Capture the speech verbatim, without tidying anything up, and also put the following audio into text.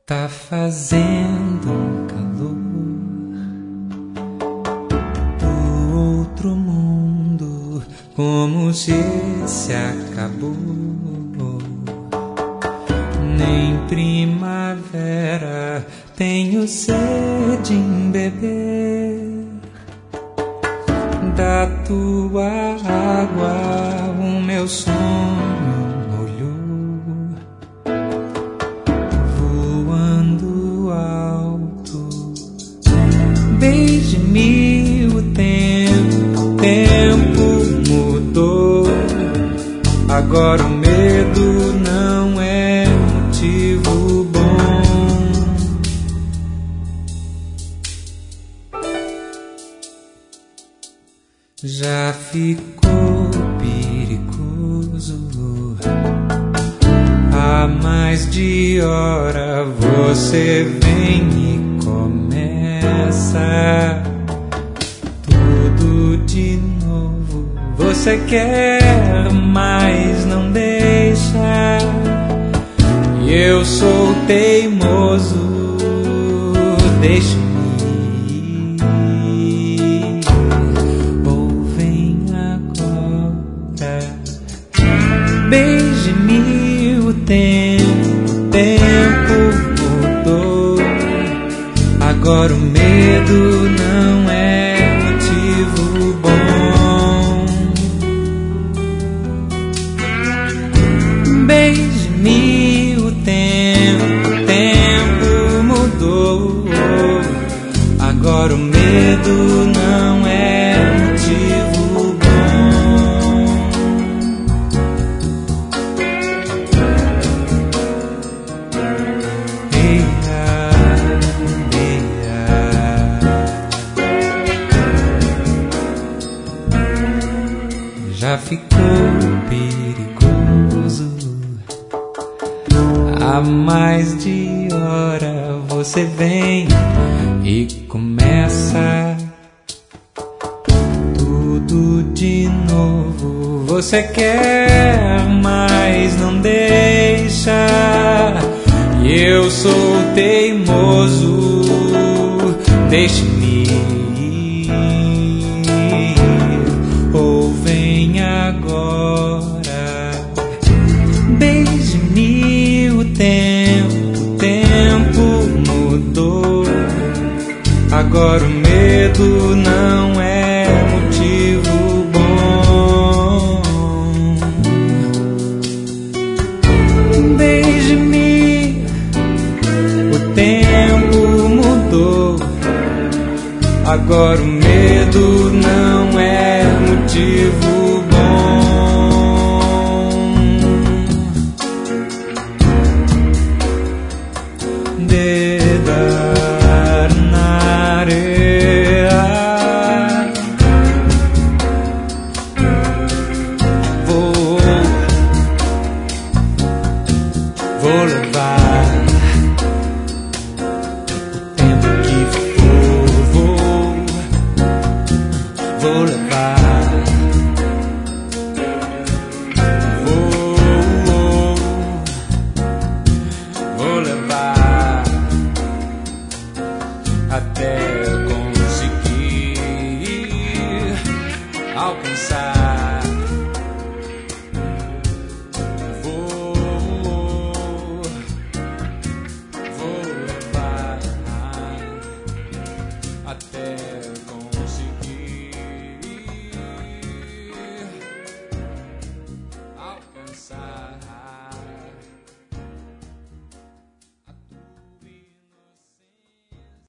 Tá fazendo um calor do outro mundo, como se esse acabou. Nem primavera tenho sede em beber da tua água, o meu sonho molhou, voando alto. Beije-me, o tempo, o tempo mudou. Agora o medo não é motivo bom. Já ficou perigoso. Há mais de hora você vem e começa tudo de novo. Você quer, mas não deixa. E eu sou teimoso. Deixa-me ir, ou vem agora. Beije-me, o tempo, o tempo mudou. Agora o medo não é motivo bom. Beije-me, o tempo, o tempo mudou. Agora o medo não é motivo bom. Eia, eia. Já ficou perigoso. Há mais de hora você vem e começa tudo de novo. Você quer, mas não deixa. E eu sou teimoso. Deixe-me ir, ou vem agora. Beije-me, o tempo, o tempo mudou. Agora o medo não é motivo bom. Beije-me, o tempo mudou. Agora o medo não é motivo bom. Dedar na areia, vou, vou levar o tempo que for, vou, vou levar, vou, vou levar até